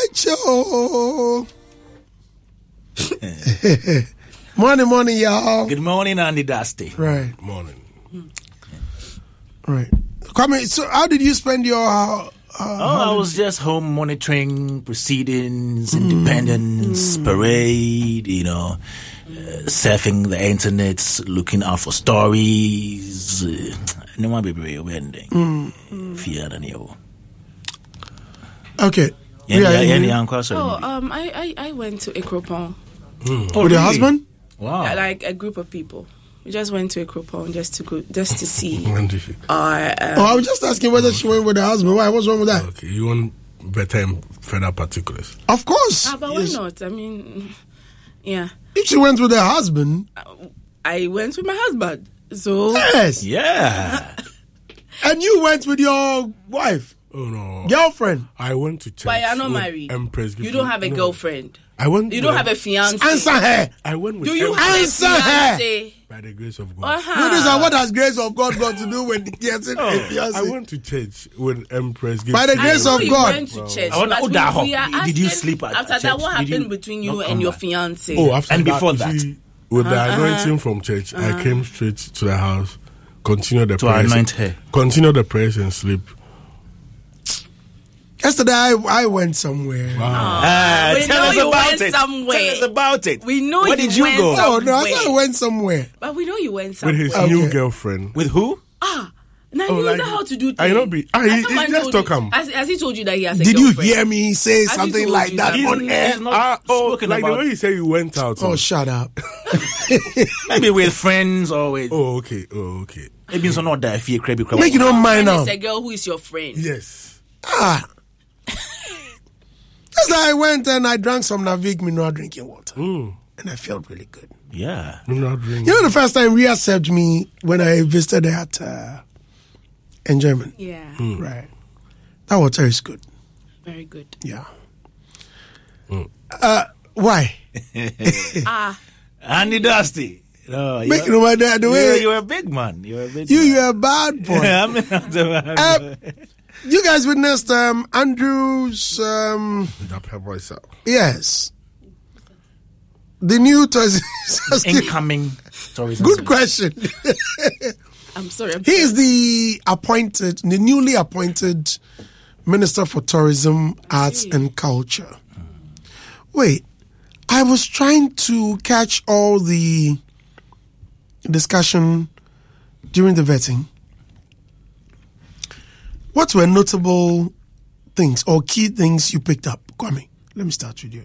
Show. Morning, y'all. Good morning, Andy Dusty. Right. Morning. Right. So how did you spend your I was just home monitoring proceedings, independence, parade, surfing the internet, looking out for stories. No one be very wending. Fear than you. Okay. I went to Ekropon. With your husband? Wow. Yeah, like a group of people. We just went to Ekropon just to see. When did you? I was just asking whether she went with her husband. Why? What's wrong with that? Okay, you want better and further particulars? Of course. But why not? I mean, yeah. If she went with her husband, I went with my husband. So yes, Yeah. and you went with your wife, Oh no, girlfriend. I went to church. but you're not married. Empress You don't have a girlfriend. I went. You don't have a fiance. Answer her. I went with. Do you Empress have a Answer her. fiance? by the grace of God. What has grace of God got to do with getting a fiance? I went to church with Empress. By the grace I know of you God. went to church. I wonder- but we are Did you asking, sleep at after church? that? What Did you happened between you not and come your back? fiance? Oh, after And that, before you that? see, with the anointing from church, I came straight to the house, continue the prayers, anoint her. continue the prayers and sleep. Yesterday, I went somewhere. We Tell know us you about went it. somewhere. Tell us about it. We know Where you did you went go? Oh, no, I thought I somewhere. went somewhere. But we know you went With somewhere. his Okay. new girlfriend. With who? Now Oh, you like- know how to do things. I know he Someone just told talk you- him. Has he told you that he has a Did you girlfriend? hear me say Has he something told like you that that? on air? He's not spoken like about. the way you say you went out. Oh, shut up. Maybe with friends or with. Oh, okay. Maybe it's not that fear crabby crab. Make you don't mind And now. it's a girl who is your friend. Yes. Just like I went and I drank some Navig mineral drinking water. Mm. And I felt really good. Yeah. I'm not drinking. You know, the first time Ria served me when I visited her at Enjoyment. Yeah, Right. That water is good. very good. Yeah. Why? Andy Dusty. No, Make no matter the way you're a big man. You're a big man. you're a bad boy. I'm not a bad man. You guys witnessed Andrew's yes. The new Incoming tourism. good question. I'm sorry. He is the newly appointed Minister for Tourism, Arts and Culture. Wait, I was trying to catch all the discussion during the vetting. What were notable things or key things you picked up? Kwame, let me start with you.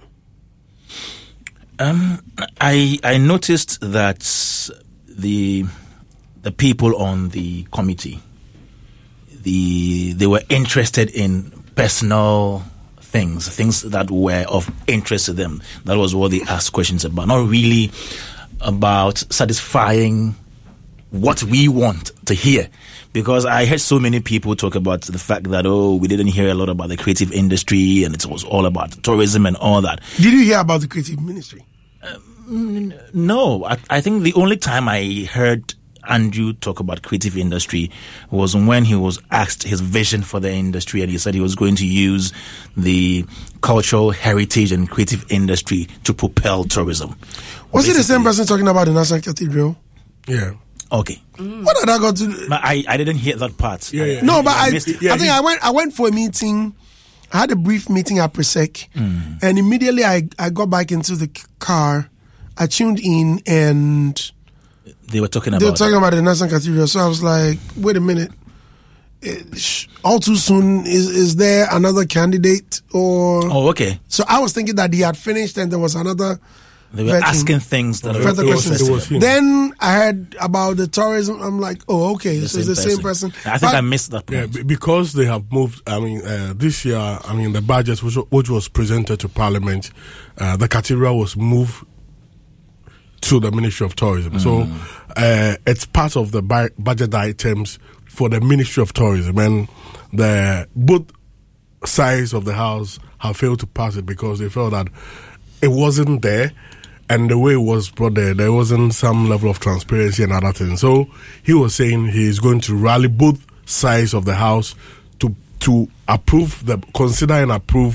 I noticed that the people on the committee, they were interested in personal things that were of interest to them. That was what they asked questions about, not really about satisfying what we want to hear. Because I heard so many people talk about the fact that, we didn't hear a lot about the creative industry and it was all about tourism and all that. Did you hear about the creative ministry? No, I think the only time I heard Andrew talk about creative industry was when he was asked his vision for the industry, and he said he was going to use the cultural heritage and creative industry to propel tourism. Was it the same person talking about the National Cathedral? Yeah. Okay. What had I got to do? But I didn't hear that part. Yeah. No, but I missed it. think I went for a meeting. I had a brief meeting at Presec, and immediately I got back into the car. I tuned in, and They were talking they about were talking about the National Cathedral. So I was like, wait a minute. All too soon, is there another candidate? Or Oh, okay. So I was thinking that he had finished and there was another. They were vetting. asking things that Further are questions. It was him. Then I heard about the tourism. I'm like, oh, okay. So it's the same person. I think But- I missed that Yeah, point. because they have moved. This year, the budget which was presented to Parliament, the cathedral was moved to the Ministry of Tourism. So it's part of the budget items for the Ministry of Tourism, and both sides of the house have failed to pass it because they felt that it wasn't there. And the way it was brought there wasn't some level of transparency and other things. So he was saying he's going to rally both sides of the house to consider and approve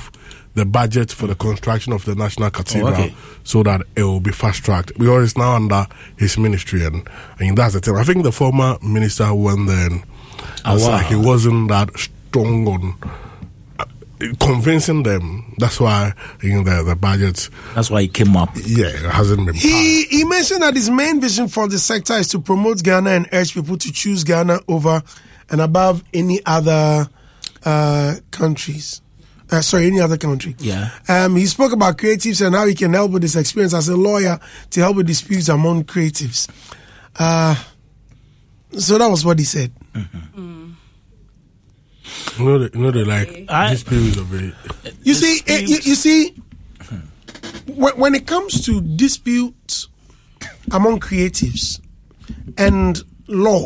the budget for the construction of the National Cathedral so that it will be fast-tracked, because it's now under his ministry, and I mean, that's the thing. I think the former minister who went there, and like he wasn't that strong on convincing them. That's why the budget. That's why he came up. Yeah, it hasn't been. He mentioned that his main vision for the sector is to promote Ghana and urge people to choose Ghana over and above any other countries. Any other country. Yeah. He spoke about creatives and how he can help with his experience as a lawyer to help with disputes among creatives. So that was what he said. Mm-hmm. They like disputes of it. You see, when it comes to disputes among creatives and law,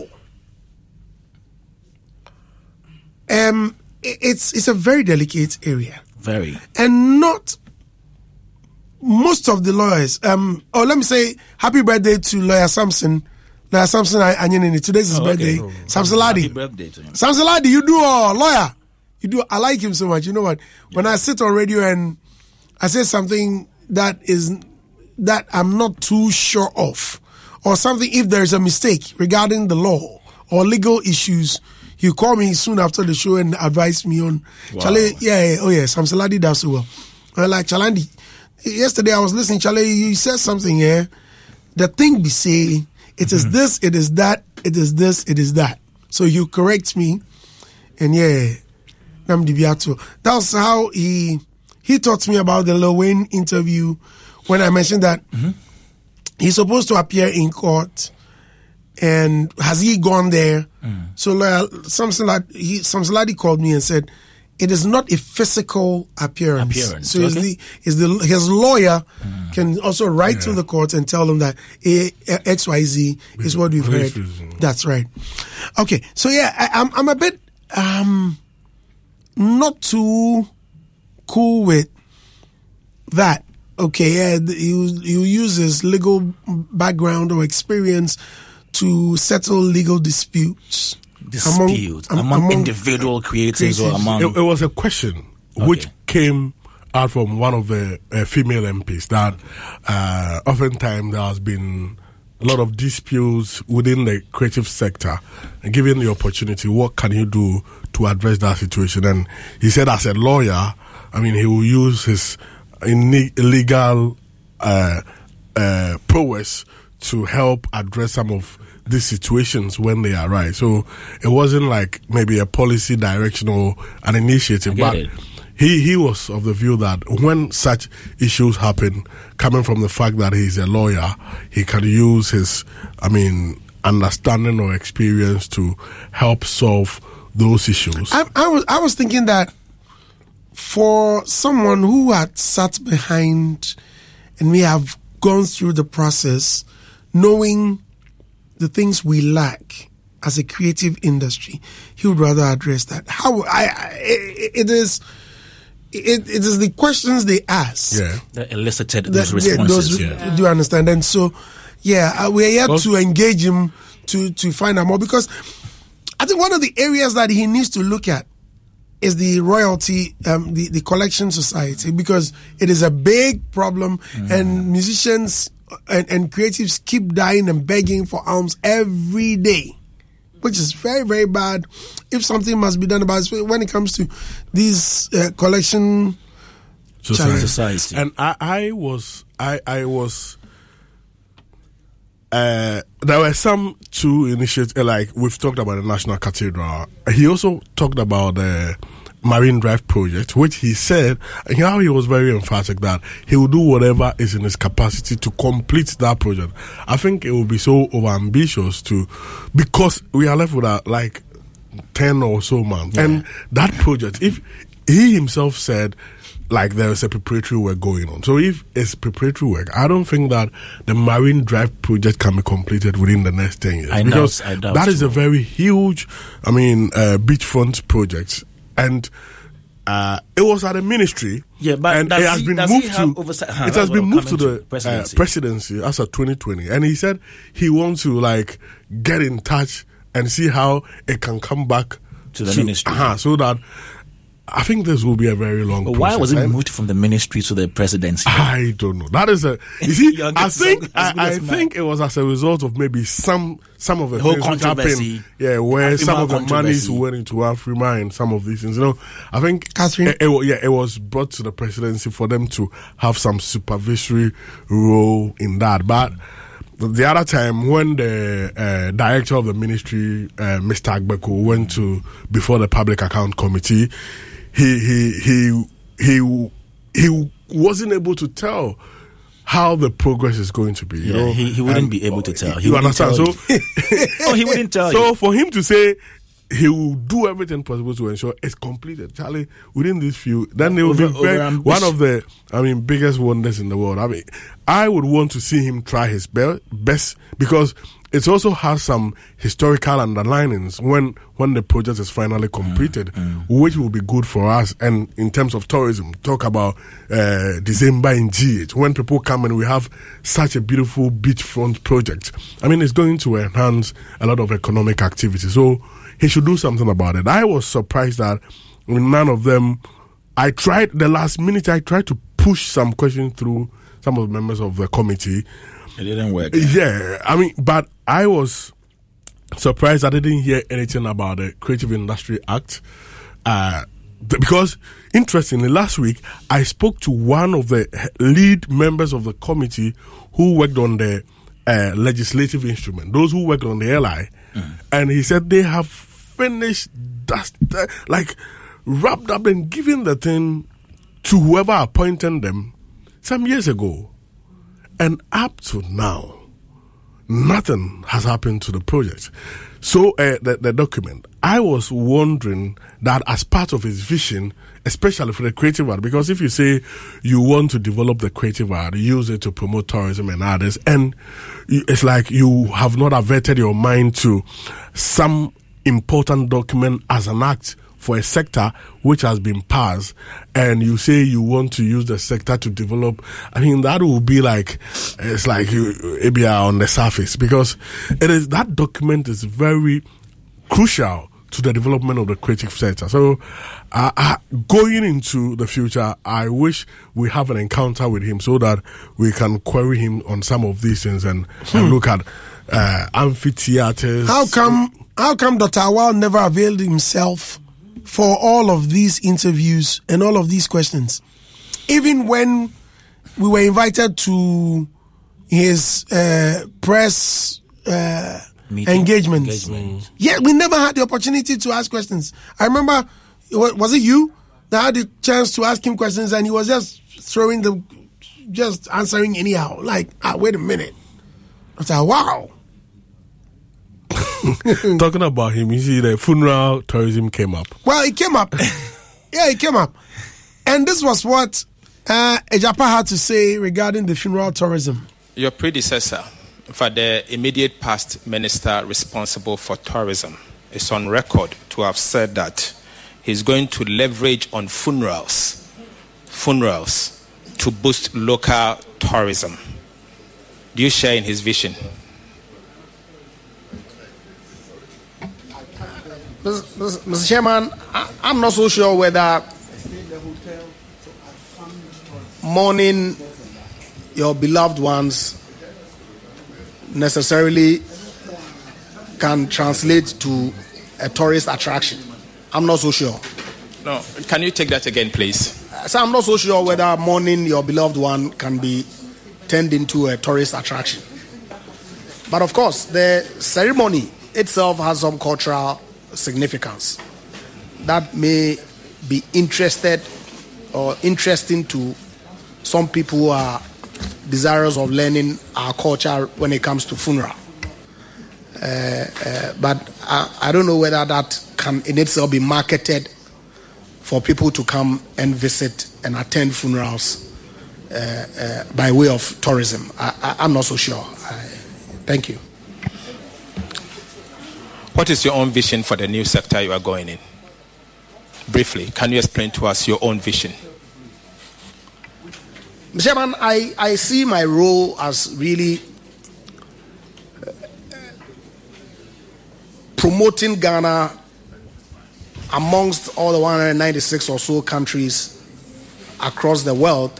it's a very delicate area. Very. And not most of the lawyers. Let me say happy birthday to Lawyer Samson. Lawyer Samson Anyenini. Today's his birthday. Samson Ladi. Happy birthday to him. Samson Ladi, you do lawyer. You do. I like him so much. You know what? When I sit on radio and I say something that I'm not too sure of, or something, if there is a mistake regarding the law or legal issues, he call me soon after the show and advise me on. Chale, Samson Ladi does so well. I'm like, Chalandi, yesterday I was listening, Chale, you said something here. The thing be say, it is this, it is that, it is this, it is that. So you correct me, and that was how he taught me about the Lil Wayne interview when I mentioned that he's supposed to appear in court. And has he gone there? So Samson Ladi called me and said, it is not a physical appearance. So his lawyer can also write to the court and tell them that XYZ is what we've heard. That's right. Okay, so I'm a bit not too cool with that. Okay, you use his legal background or experience to settle legal disputes among individual creators or among... It was a question which came out from one of the female MPs that oftentimes there has been a lot of disputes within the creative sector, and given the opportunity, what can you do to address that situation? And he said, as a lawyer, I mean, he will use his legal prowess to help address some of these situations when they arise. So it wasn't like maybe a policy direction or an initiative, but he was of the view that when such issues happen, coming from the fact that he's a lawyer, he can use his, understanding or experience to help solve those issues. I was thinking that for someone who had sat behind and may have gone through the process, knowing the things we lack as a creative industry, he would rather address that. It is the questions they ask that elicited those responses. Do you understand? And so, we are here to engage him to find out more, because I think one of the areas that he needs to look at is the royalty, the collection society, because it is a big problem, and musicians and creatives keep dying and begging for alms every day, which is very, very bad. If something must be done about it when it comes to these collection society. And I was there were some two initiatives, like we've talked about the National Cathedral. He also talked about the Marine Drive project, which he said, and how he was very emphatic that he will do whatever is in his capacity to complete that project. I think it will be so overambitious because we are left with like 10 or so months. And that project, if he himself said, like, there is a preparatory work going on. So if it's preparatory work, I don't think that the Marine Drive project can be completed within the next 10 years. I doubt that is a very huge, beachfront project. And it was at a ministry. Yeah, but and it has been moved to the presidency as of 2020. And he said he wants to get in touch and see how it can come back to the ministry. So that I think this will be a very long process. Why was it moved from the ministry to the presidency? I don't know. That is you see, I think it was as a result of maybe some of the whole things which controversy. happened, where some of the monies controversy went into Afrima and some of these things. I think Catherine? it was brought to the presidency for them to have some supervisory role in that. But the other time when the director of the ministry, Mr. Agbeku, went before the Public Account Committee, he wasn't able to tell how the progress is going to be. He wouldn't be able to tell. You understand? So, he wouldn't tell you. So for him to say he will do everything possible to ensure it's completed, Charlie, within this few, then it will be one of the, biggest wonders in the world. I would want to see him try his best, because it also has some historical underlinings when the project is finally completed, which will be good for us. And in terms of tourism, talk about December in GH, when people come and we have such a beautiful beachfront project. It's going to enhance a lot of economic activity. So he should do something about it. I was surprised that none of them. I tried to push some questions through some of the members of the committee. It didn't work. Yeah, but I was surprised I didn't hear anything about the Creative Industry Act. Because, interestingly, last week I spoke to one of the lead members of the committee who worked on the legislative instrument, those who worked on the LI, and he said they have finished, wrapped up and given the thing to whoever appointed them some years ago. And up to now, nothing has happened to the project. So the document, I was wondering that as part of his vision, especially for the creative art, because if you say you want to develop the creative art, use it to promote tourism and others, and it's like you have not averted your mind to some important document as an act for a sector which has been passed, and you say you want to use the sector to develop, that will be it's like you on the surface, because that document is very crucial to the development of the creative sector. So going into the future, I wish we have an encounter with him so that we can query him on some of these things and look at amphitheaters. How come Dr. Awal never availed himself for all of these interviews and all of these questions? Even when we were invited to his press engagement. Yeah, we never had the opportunity to ask questions. I remember, was it you that had the chance to ask him questions and he was just just answering anyhow? Wait a minute. I was like, wow. Talking about him, you see the funeral tourism came up. Well, it came up. Yeah, it came up. And this was what Ejapa had to say regarding the funeral tourism. Your predecessor, for the immediate past minister responsible for tourism, is on record to have said that he's going to leverage on funerals to boost local tourism. Do you share in his vision? Mr. Chairman, I'm not so sure whether mourning your beloved ones necessarily can translate to a tourist attraction. I'm not so sure. No, can you take that again, please? So I'm not so sure whether mourning your beloved one can be turned into a tourist attraction. But of course, the ceremony itself has some cultural significance that may be interesting to some people who are desirous of learning our culture when it comes to funeral. But I don't know whether that can in itself be marketed for people to come and visit and attend funerals by way of tourism. I'm not so sure. Thank you. What is your own vision for the new sector you are going in? Briefly, can you explain to us your own vision? Mr. Chairman, I see my role as really promoting Ghana amongst all the 196 or so countries across the world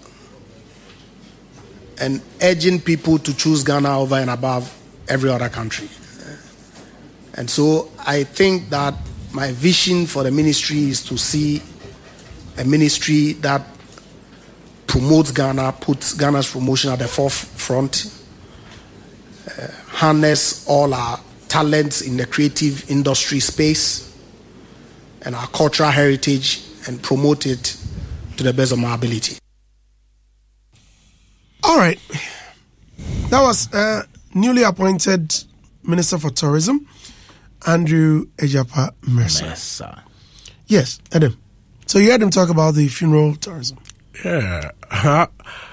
and urging people to choose Ghana over and above every other country. And so I think that my vision for the ministry is to see a ministry that promotes Ghana, puts Ghana's promotion at the forefront, harness all our talents in the creative industry space and our cultural heritage and promote it to the best of my ability. All right. That was newly appointed Minister for Tourism, Andrew Ejapa Mercer. Yes, Adam. So you heard him talk about the funeral tourism. Yeah. I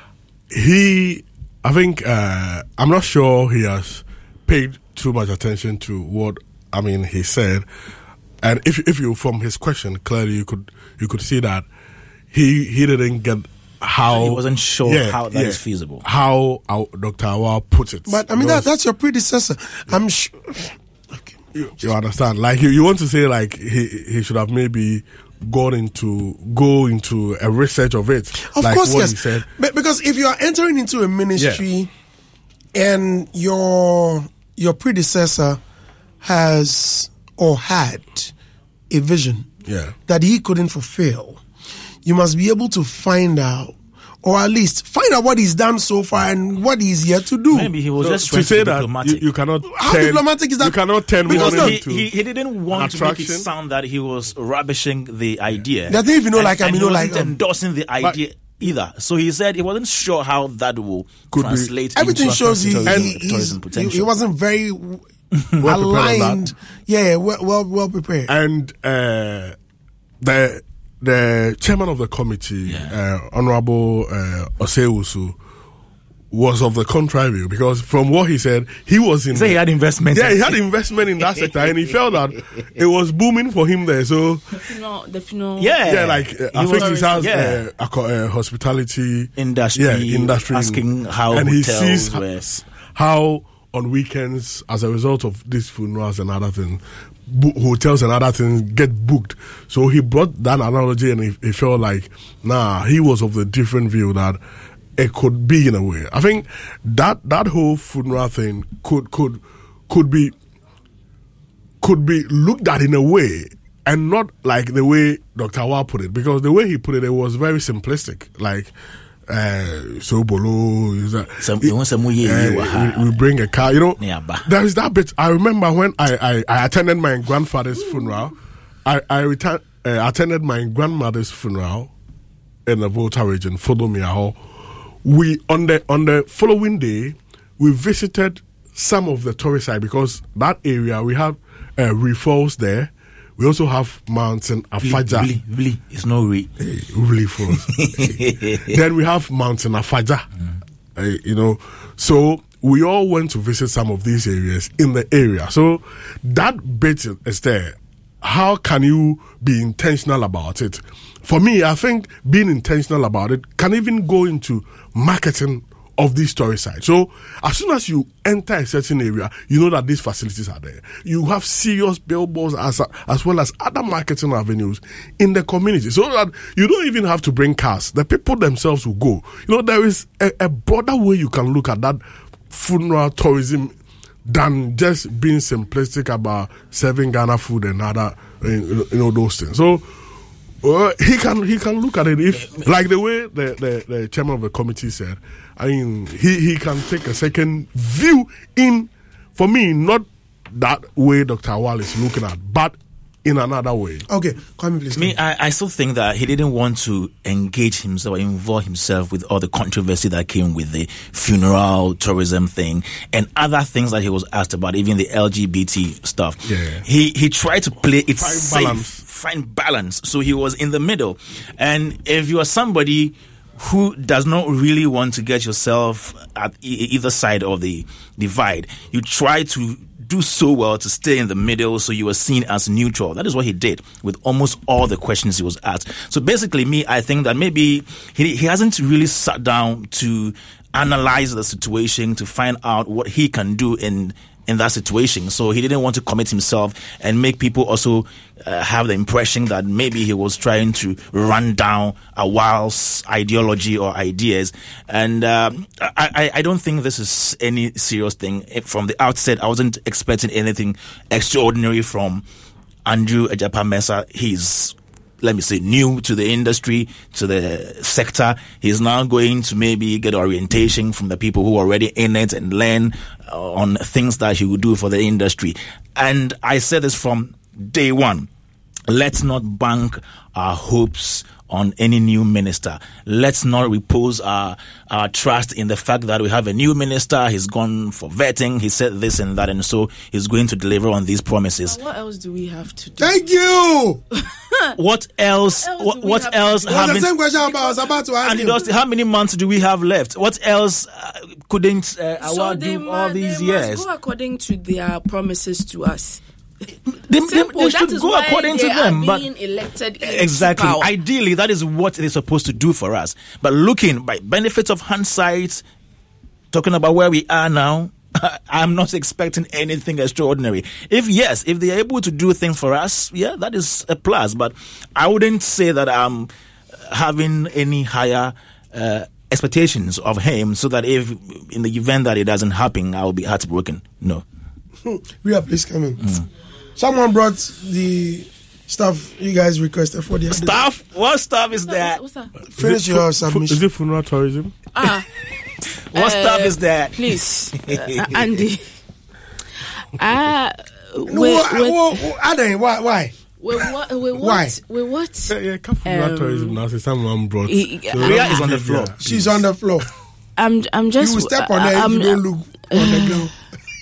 think, I'm not sure he has paid too much attention to what, he said. And if you, from his question, clearly you could see that he didn't get how... He wasn't sure how that is feasible. How Dr. Awal put it. But, that's your predecessor. I'm sure... Okay. You understand? Like, you want to say, like, he should have maybe go into a research of it. Of like course, what yes. He said. Because if you are entering into a ministry and your predecessor has or had a vision that he couldn't fulfill, you must be able to find out, or at least find out what he's done so far and what he's yet to do. Maybe he was just to say that diplomatic. you cannot. How diplomatic is that? You cannot turn because money into he didn't want to make it attraction. sound that he was rubbishing the idea. That even know, and he wasn't endorsing the idea either. So he said he wasn't sure how that will translate. Everything into shows tourism potential. He wasn't very aligned. Well prepared. And the chairman of the committee, Honorable Oseusu, was of the contrary view, because from what he said, he was in... So he had investment. Yeah, he had investment in that sector, and he felt that it was booming for him there. So The funeral. I think he has hospitality industry. Asking how and hotels he sees how on weekends, as a result of these funerals and other things, hotels and other things get booked. So he brought that analogy, and he felt like, he was of the different view that it could be in a way. I think that whole funeral thing could be looked at in a way, and not like the way Dr. Awal put it, because the way he put it was very simplistic. Like, so below we bring a car, there is that bit. I remember when I attended my grandfather's funeral. I attended my grandmother's funeral in the Volta region, Fodomiaho. We on the following day we visited some of the tourist sites, because that area we have Falls there. We also have Mountain Afaja. It's no Really Falls. Then we have Mountain Afaja. So we all went to visit some of these areas in the area. So that bit is there. How can you be intentional about it? For me, I think being intentional about it can even go into marketing of these tourist sites. So as soon as you enter a certain area, you know that these facilities are there. You have serious billboards as well as other marketing avenues in the community, so that you don't even have to bring cars. The people themselves will go. There is a broader way you can look at that funeral tourism than just being simplistic about serving Ghana food and other, those things. So he can look at it if, like the way the chairman of the committee said. I mean, he can take a second view in, for me, not that way Dr. Awal is looking at, but in another way. Okay, come please. I still think that he didn't want to engage himself or involve himself with all the controversy that came with the funeral tourism thing and other things that he was asked about, even the LGBT stuff. Yeah. He tried to play it safe, find balance. So he was in the middle. And if you are somebody who does not really want to get yourself at either side of the divide, you try to do so well to stay in the middle, so you were seen as neutral. That is what he did with almost all the questions he was asked. So basically, I think that maybe he hasn't really sat down to analyze the situation to find out what he can do in that situation. So he didn't want to commit himself and make people also have the impression that maybe he was trying to run down Awal's ideology or ideas. And I don't think this is any serious thing. From the outset, I wasn't expecting anything extraordinary from Andrew Egyapa-Mensah. He's, let me say, new to the industry, to the sector. He's now going to maybe get orientation from the people who are already in it and learn on things that he will do for the industry. And I said this from day one. Let's not bank our hopes on any new minister. Let's not repose our trust in the fact that we have a new minister. He's gone for vetting. He said this and that, and so he's going to deliver on these promises. What else do we have to do? Thank you. What else? What else? Well, the same question I was about to ask you. How many months do we have left? What else couldn't Awal do all these years? They must go according to their promises to us. They should go according to them, but elected exactly. Power. Ideally, that is what they're supposed to do for us. But looking by benefits of hindsight, talking about where we are now, I'm not expecting anything extraordinary. If they're able to do things for us, yeah, that is a plus. But I wouldn't say that I'm having any higher expectations of him, so that if in the event that it doesn't happen, I will be heartbroken. No. Ria, please come in. Someone brought the stuff you guys requested for the stuff. What stuff is that? What's that? Finish your submission. Is it funeral tourism? What stuff is that? Please, Andy. Aden, why? Why? What? Yeah, funeral tourism. Now, someone brought. Ria is on the floor. She's on the floor. I'm just. You will step on her if you don't look on the ground.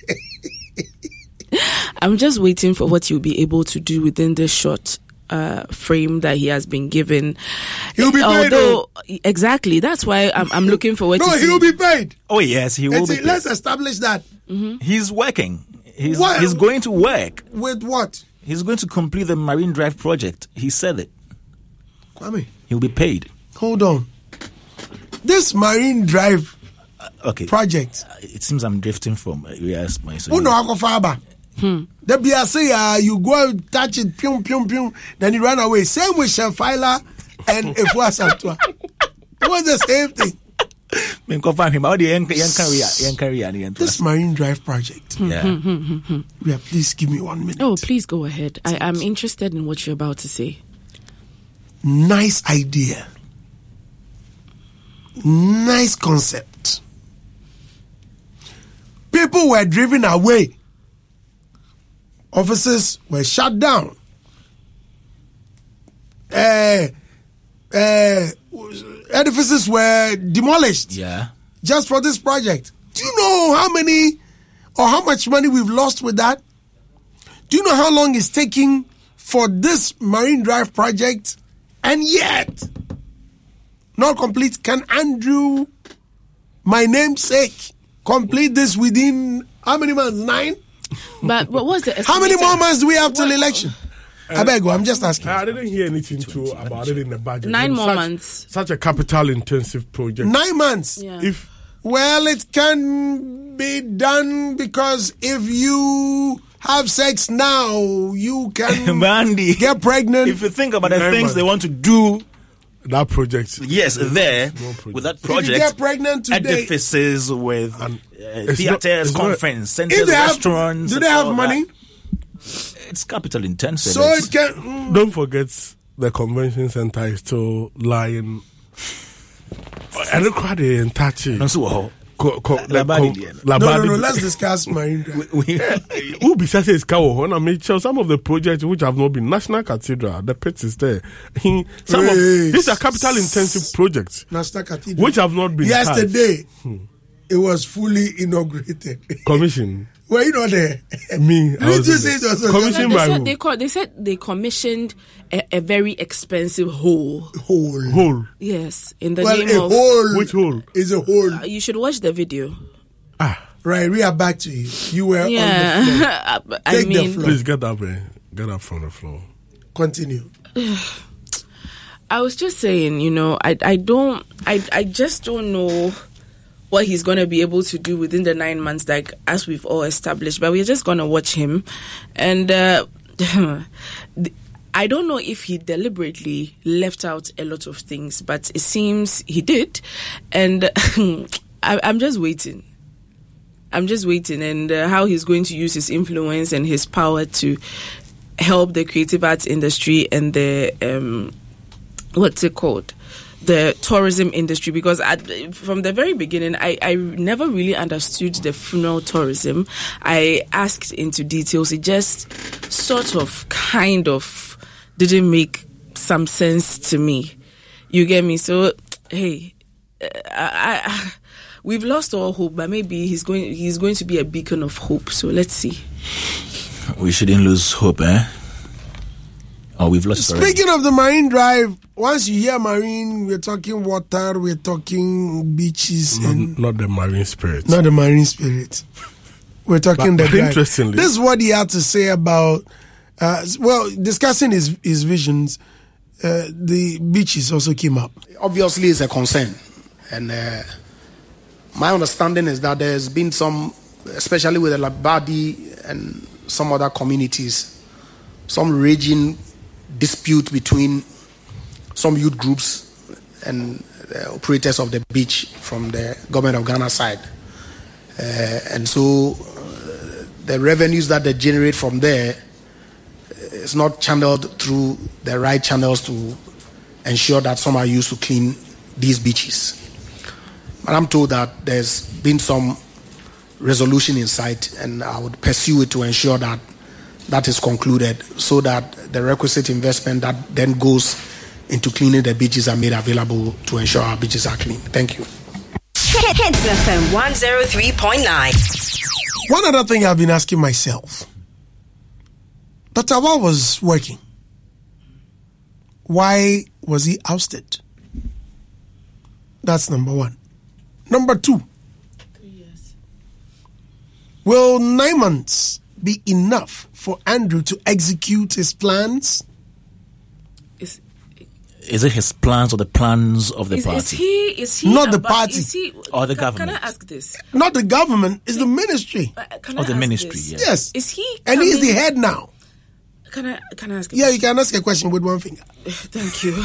I'm just waiting for what he'll be able to do within this short frame that he has been given. He'll be paid. Exactly. That's why I'm looking forward to see. No, he'll be paid. Oh, yes, he will be paid. Let's establish that. Mm-hmm. He's working. He's going to work. With what? He's going to complete the Marine Drive project. He said it. Kwame. He'll be paid. Hold on. This Marine Drive project. It seems I'm drifting from Ria's point. Oh, no, Akofaba. The BSC, you go touch it, then you run away. Same with Shenfiler and Efua Santua. It was the same thing. This Marine Drive project. Yeah. Please give me 1 minute. Oh, please go ahead. I'm interested in what you're about to say. Nice idea. Nice concept. People were driven away. Offices were shut down. Edifices were demolished. Yeah. Just for this project. Do you know how many or how much money we've lost with that? Do you know how long it's taking for this Marine Drive project? And yet, not complete. Can Andrew, my namesake, complete this within how many months? 9? But what's the how many more months do we have till election? I beg you, I'm just asking. I didn't hear anything too about it in the budget. 9 more months. Such a capital-intensive project. 9 months. Yeah. Well, it can be done because if you have sex now, you can Mandy, get pregnant. If you think about the things they want to do, that project. Yes, there with that project. If you get pregnant today, edifices with theaters, conference centers, restaurants. Do they have money? It's capital intensive. So it can. Don't forget the convention center is still lying. I don't quite in touch. No, let's discuss Marine Drive. Who besides is Kawo? I mean, some of the projects which have not been National Cathedral, the pit is there. These are capital intensive projects. National Cathedral, which have not been. Yesterday, it was fully inaugurated. Commission. Were you not there? Me. Commissioned by who? They said they commissioned a very expensive hole. Hole. Yes, in the name of hole. Which hole? Is a hole. You should watch the video. Right, we are back to you. You were on the floor. Take the floor. Please get up, get up from the floor. Continue. I was just saying, I just don't know what he's going to be able to do within the 9 months, like as we've all established. But we're just going to watch him. And I don't know if he deliberately left out a lot of things, but it seems he did. And I'm just waiting. And how he's going to use his influence and his power to help the creative arts industry and the what's it called, the tourism industry. Because from the very beginning, I never really understood the funeral tourism. I asked into details. It just sort of kind of didn't make some sense to me. You get me? So hey, we've lost all hope, but maybe he's going to be a beacon of hope. So let's see. We shouldn't lose hope, eh? Oh, we've lost. Speaking of the Marine Drive, once you hear marine, we're talking water, we're talking beaches, and not the marine spirit. Not the marine spirit. We're talking the drive. Interestingly, this is what he had to say about. Discussing his visions, the beaches also came up. Obviously, it's a concern, and my understanding is that there's been some, especially with the Labadi and some other communities, some raging dispute between some youth groups and the operators of the beach from the government of Ghana side. And so the revenues that they generate from there is not channeled through the right channels to ensure that some are used to clean these beaches. But I'm told that there's been some resolution in sight, and I would pursue it to ensure that that is concluded, so that the requisite investment that then goes into cleaning the beaches are made available to ensure our beaches are clean. Thank you. Hits FM 103.9. One other thing I've been asking myself. Dr. Awal was working. Why was he ousted? That's number one. Number two. 3 years. Will 9 months be enough for Andrew to execute his plans? Is it his plans or the plans of the party? Is he not the party or the government? Can I ask this? Not the government, it's the ministry. Or the ministry, yes. Yes. Is he and he's the head now. Can I ask? Yeah, you can ask a question with one finger. Thank you.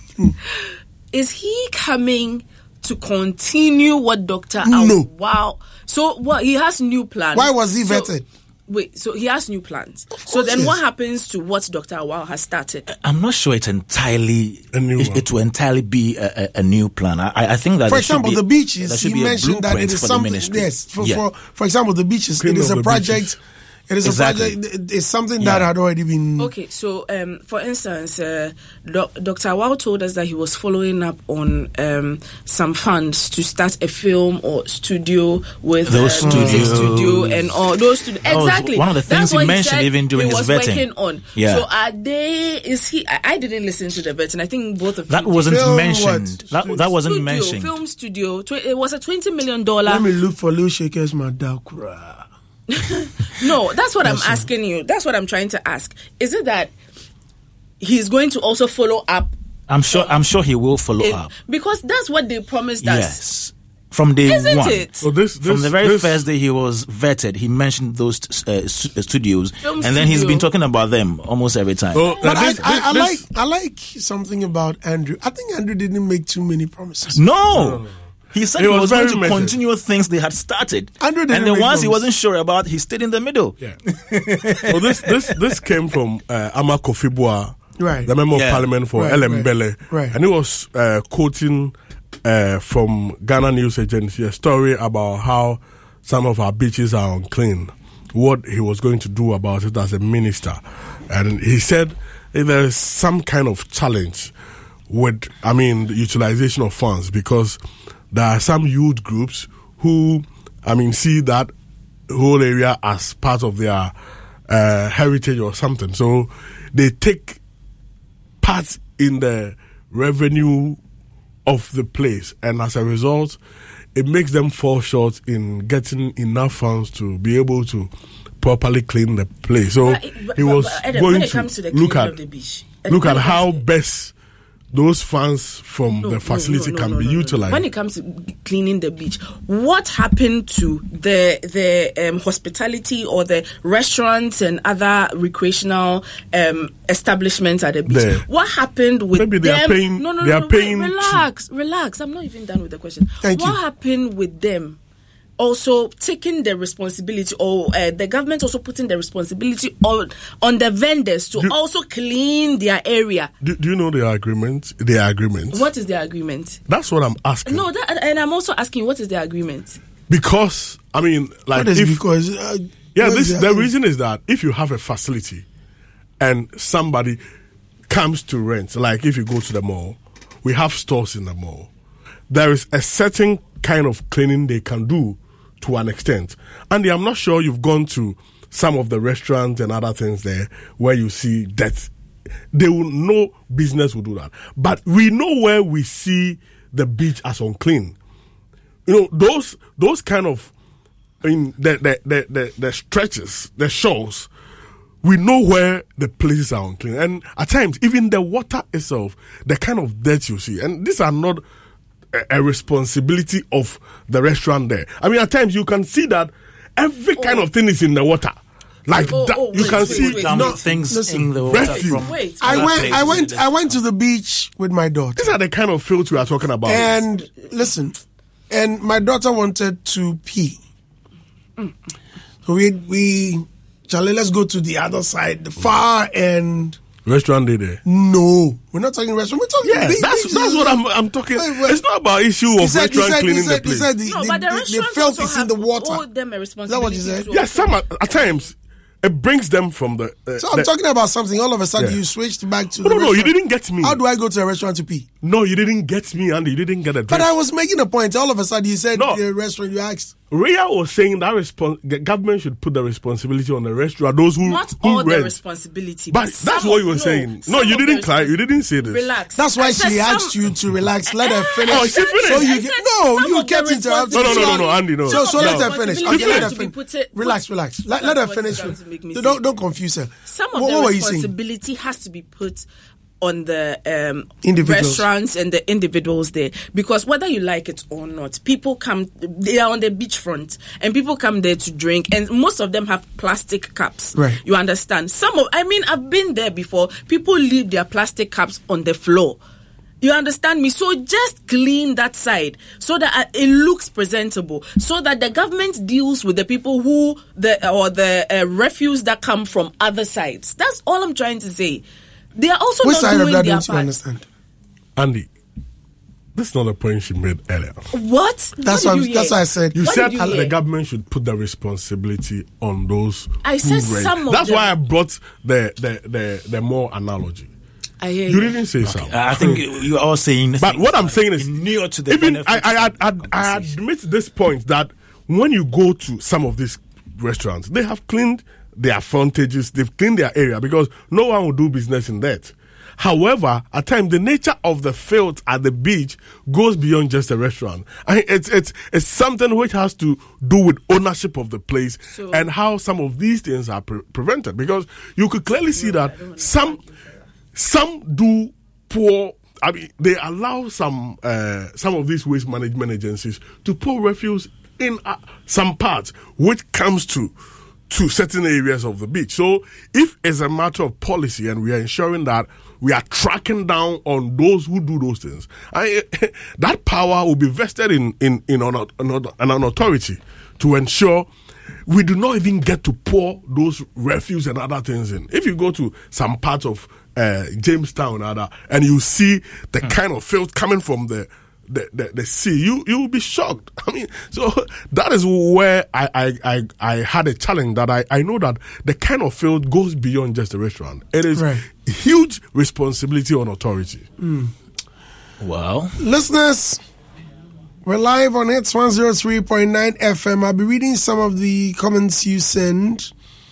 Is he coming to continue what Dr. No. Wow. So what? He has new plans. Why was he vetted? Wait, so he has new plans. So then what happens to what Dr. Awal has started? I'm not sure it's entirely it will entirely be a new plan. I think that, for example, the beaches, he mentioned that it is something. Yes, for example, the beaches, it is a project. It is a project. It's something that had already been. Okay, so for instance, Dr. Awal told us that he was following up on some funds to start a film or studio with music studio and all those studios. Exactly, one of the things he mentioned even during his vetting. Working on. Yeah. So are they? Is he? I didn't listen to the vetting. I think both of that wasn't mentioned. That wasn't mentioned. Film studio. It was a $20 million. Let me look for Lil Shakers Madakura. No, that's what I'm asking you. That's what I'm trying to ask. Is it that he's going to also follow up? I'm sure he will follow up, because that's what they promised us. Yes, from day Isn't one. It? So from the very first day he was vetted, he mentioned those studios, Film and then he's been talking about them almost every time. But I like something about Andrew. I think Andrew didn't make too many promises. No. He said he was going to continue things they had started. And the ones he wasn't sure about, he stayed in the middle. Yeah. So this came from Ama Kofi Boa, right, the member of parliament for Elembele. Right. And he was quoting from Ghana News Agency a story about how some of our beaches are unclean, what he was going to do about it as a minister. And he said there is some kind of challenge with, the utilization of funds, because there are some youth groups who, see that whole area as part of their heritage or something. So they take part in the revenue of the place, and as a result, it makes them fall short in getting enough funds to be able to properly clean the place. So he was going to look at how best those funds from the facility can be utilized. When it comes to cleaning the beach, what happened to the hospitality or the restaurants and other recreational establishments at the beach? There. What happened with Maybe they them? are paying. No, they are paying. Relax. I'm not even done with the question. Thank you. What happened with them? Also taking the responsibility, or the government also putting the responsibility on the vendors to also clean their area. Do you know their agreement? Their agreement. What is their agreement? That's what I'm asking. No, and I'm also asking, what is their agreement? Because I mean, like, What is if because the reason is that if you have a facility and somebody comes to rent, like if you go to the mall, we have stores in the mall. There is a certain kind of cleaning they can do to an extent. Andy, I'm not sure you've gone to some of the restaurants and other things there where you see that they will no business will do that. But we know where we see the beach as unclean. You know, those kind of, I mean, the stretches, the shores, we know where the places are unclean. And at times, even the water itself, the kind of dirt you see, and these are not a responsibility of the restaurant there. I mean, at times you can see that every kind of thing is in the water. Like you can see things in the water. Refuse. I went to the beach with my daughter. These are the kind of filth we are talking about. And listen, and my daughter wanted to pee. So we Charlie, let's go to the other side, the far end. Restaurant day there? No, we're not talking restaurant. We're talking beach. That's what I'm talking. Wait. It's not about issue of restaurant cleaning the place. But the restaurants filth also is in the water. owe them a responsibility. Is that what you said? Yes, some at times it brings them from the. So I'm talking about something. All of a sudden, you switched back to. No, you didn't get me. How do I go to a restaurant to pee? No, you didn't get me, Andy. You didn't get a drink. But I was making a point. All of a sudden, you said No. the restaurant. You asked. Ria was saying that the government should put the responsibility on the restaurant. Those who Not who all rent. the responsibility. But that's what you were saying. No, you didn't cry. You didn't say this. Relax. That's why she asked you to relax. Let her finish. Oh, she finished. So you I get, said no, some you of the kept interrupting. No, Andy, no. So let No. her finish. Responsibility Okay, let her has to be finish. Relax. Let her That's finish. what's going to make me Don't confuse her. Some of What the were you saying? responsibility has to be put on the Individuals. restaurants and the individuals there, because whether you like it or not, people come. They are on the beachfront, and people come there to drink, and most of them have plastic cups. Right. You understand? I've been there before. People leave their plastic cups on the floor. You understand me? So just clean that side so that it looks presentable, so that the government deals with the people the refuse that come from other sides. That's all I'm trying to say. They are also Which not side of doing that their don't you part. understand? Andy, this is not a point she made earlier. What? That's What what did you that's hear? why I said. You What said did you the hear? government should put the responsibility on those I who said rent. some of That's them. why I brought the more analogy. I hear You didn't say so. I think you are all saying. But what I'm saying is, near to the even benefit I of the conversation. admit this point that when you go to some of these restaurants, they have cleaned their frontages, they've cleaned their area because no one will do business in that. However, at times the nature of the filth at the beach goes beyond just a restaurant. It's something which has to do with ownership of the place and how some of these things are prevented. Because you could clearly see that some do pour. I mean, they allow some of these waste management agencies to pour refuse in some parts, which comes to certain areas of the beach. So if it's a matter of policy and we are ensuring that we are tracking down on those who do those things, that power will be vested in an authority to ensure we do not even get to pour those refuse and other things in. If you go to some parts of Jamestown and you see the kind of filth coming from the sea, you will be shocked. I mean, so that is where I had a challenge that I know that the kind of filth goes beyond just a restaurant. It is huge responsibility on authority. Well, listeners, we're live on Hits 103.9 FM. I'll be reading some of the comments you send.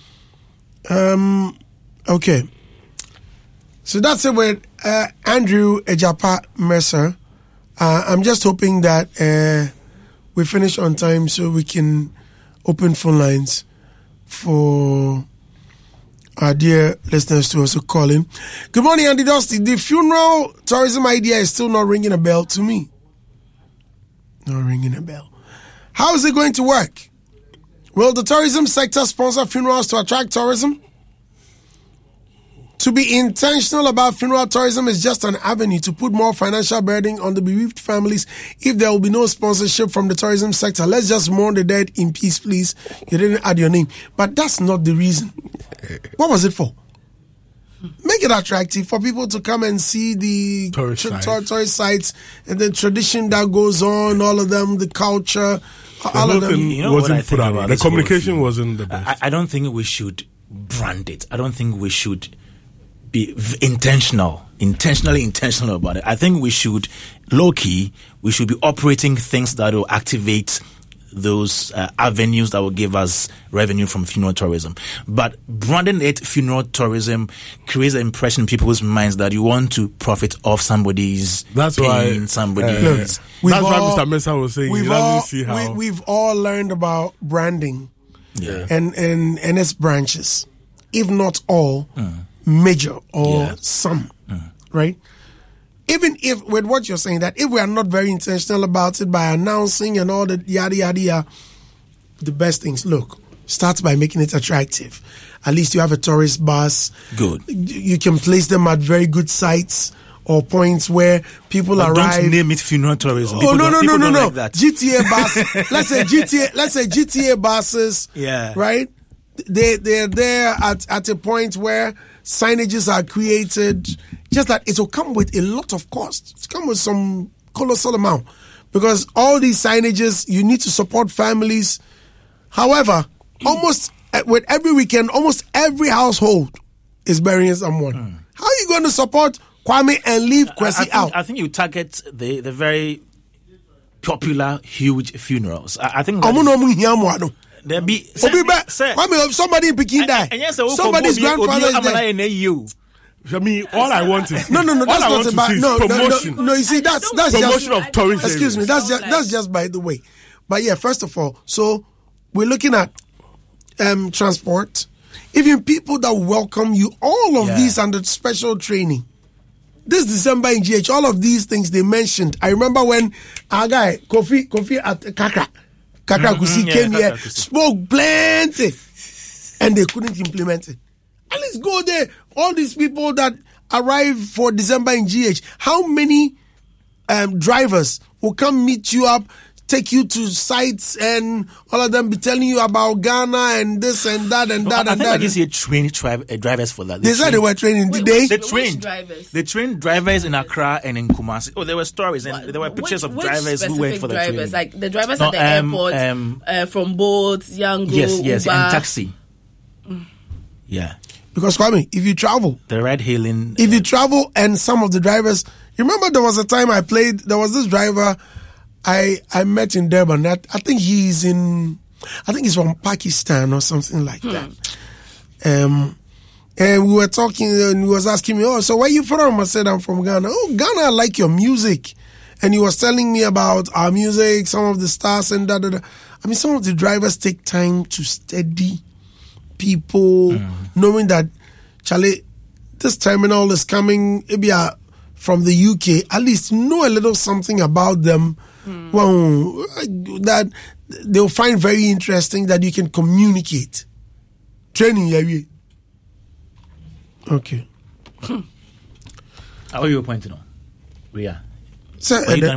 Okay. So that's it with Andrew Ejapa Mercer. I'm just hoping that we finish on time so we can open phone lines for Our dear listeners to also calling. Good morning, Andy Dusty. The funeral tourism idea is still not ringing a bell to me. Not ringing a bell. How is it going to work? Will the tourism sector sponsor funerals to attract tourism? To be intentional about funeral tourism is just an avenue to put more financial burden on the bereaved families if there will be no sponsorship from the tourism sector. Let's just mourn the dead in peace, please. You didn't add your name. But that's not the reason. What was it for? Make it attractive for people to come and see the tourist sites and the tradition that goes on, all of them, the culture, all of them. You know wasn't put out. The communication wasn't the best. I don't think we should brand it. I don't think we should be intentionally intentional about it. I think we should, low-key, we should be operating things that will activate those avenues that will give us revenue from funeral tourism. But branding it funeral tourism creates an impression in people's minds that you want to profit off somebody's pain, that's why somebody's... That's why Mr. Mensah was saying he doesn't see how... We've all learned about branding and its branches. If not all... major or some, right? Even if, with what you're saying, that if we are not very intentional about it by announcing and all the yada yada yada, the best things, look, start by making it attractive. At least you have a tourist bus. Good. You can place them at very good sites or points where people arrive. Don't name it funeral tourism. Oh, no. Like that. GTA bus. let's say GTA buses. Yeah. Right? They're there at a point where signages are created, just that it will come with a lot of cost. It's come with some colossal amount because all these signages, you need to support families. However, almost with every weekend, almost every household is burying someone. How are you going to support Kwame and leave Kwesi out? I think you target the very popular, huge funerals. I think there be somebody in Peking die. Somebody's grandfather is there. I mean, all I want is no. That's not about promotion. No, you see, that's promotion just of tourism. Excuse me, that's just by the way. But yeah, first of all, so we're looking at transport, even people that welcome you. All of these under special training. This December in GH, all of these things they mentioned. I remember when our guy Kofi at Kakra Kusi came here, spoke plenty, and they couldn't implement it. At least go there. All these people that arrive for December in GH, how many drivers will come meet you up, take you to sites, and all of them be telling you about Ghana and this and that and that and that. I think trained drivers for that. They said they were training. Did they? They trained drivers in Accra and in Kumasi. Oh, there were stories and there were pictures of drivers who went for the training. Like the drivers at the airport, from boats, Yango, yes, Uber. and taxi. Yeah. Because Kwame, if you travel, the ride hailing. If you travel, and some of the drivers, remember there was a time I played. There was this driver I met in Durban. I think he's from Pakistan or something like that. And we were talking, and he was asking me, "Oh, so where you from?" I said, "I'm from Ghana." "Oh, Ghana, I like your music." And he was telling me about our music, some of the stars and da da da. I mean, some of the drivers take time to study people, knowing that, Charlie, this terminal is coming, maybe from the UK. At least know a little something about them. Well, that they'll find very interesting, that you can communicate. Training, yeah. Okay. How are you pointing on? Ria. Adam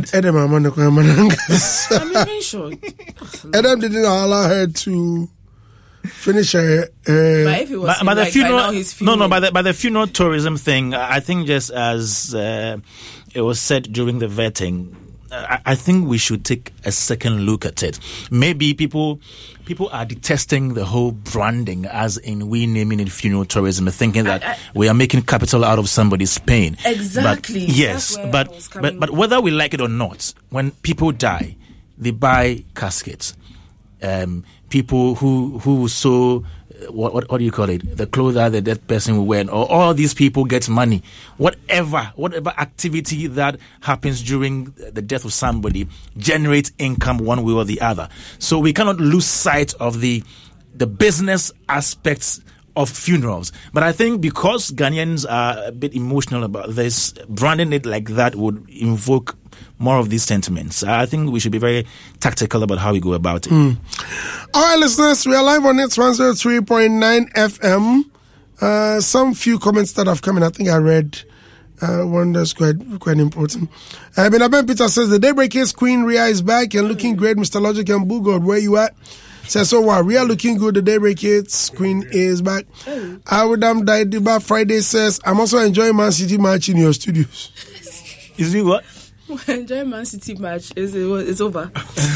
didn't allow her to finish her. But if it was by the like, funeral, by now he's feeling. by the funeral tourism thing, I think just as it was said during the vetting, I think we should take a second look at it. Maybe people are detesting the whole branding, as in we naming it funeral tourism, thinking that we are making capital out of somebody's pain. Exactly. But, yes, but whether we like it or not, when people die, they buy caskets. People who sew, what do you call it? The clothes that the dead person will wear, or all these people get money. Whatever activity that happens during the death of somebody generates income one way or the other. So we cannot lose sight of the business aspects of funerals. But I think because Ghanaians are a bit emotional about this, branding it like that would invoke more of these sentiments. I think we should be very tactical about how we go about it. All right, listeners, we are live on Hits 103.9 FM. Some few comments that have come in, I think I read one that's quite important. Benaben Peter says, the Daybreakers Queen Ria is back and looking great. Mr. Logic and Bugod, where you at? Says, so wow, Ria looking good. The Daybreakers Queen is back. Awudam Daidiba Friday says, I'm also enjoying Man City match in your studios. Is it what? Enjoy Man City match. It's over.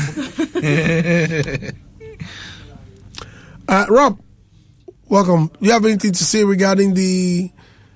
Rob, welcome. Do you have anything to say regarding the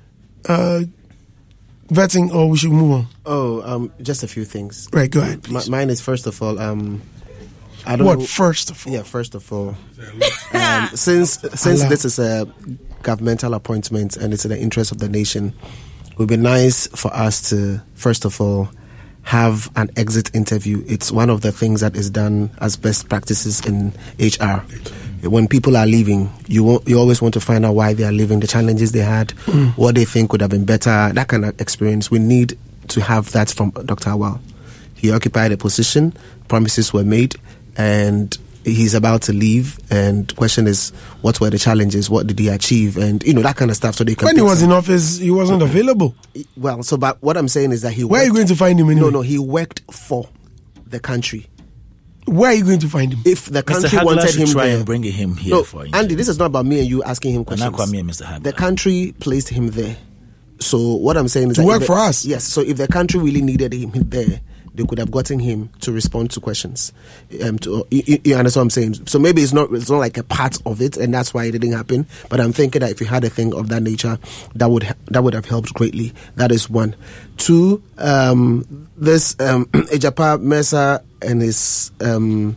vetting, or we should move on? Just a few things. Right, go ahead. Mine is, first of all, I don't know. First of all? Yeah, first of all. Since this is a governmental appointment and it's in the interest of the nation, it would be nice for us to, first of all, have an exit interview. It's one of the things that is done as best practices in HR. When people are leaving, you always want to find out why they are leaving, the challenges they had, what they think would have been better, that kind of experience. We need to have that from Dr. Awal. He occupied a position, promises were made, and he's about to leave, and the question is, what were the challenges, what did he achieve, and that kind of stuff. So they can. When he was in office, he wasn't available. Well, but what I'm saying is that where are you going to find him anyway? No, he worked for the country. Where are you going to find him? If the country wanted him try there, and bring him here for him. Andy, this is not about me and you asking him questions. The country placed him there. So what I'm saying is to work for us. Yes. So if the country really needed him there, they could have gotten him to respond to questions. You understand what I'm saying? So maybe it's not like a part of it, and that's why it didn't happen. But I'm thinking that if you had a thing of that nature, that would have helped greatly. That is one. Two, this Ejapa Mensah and his the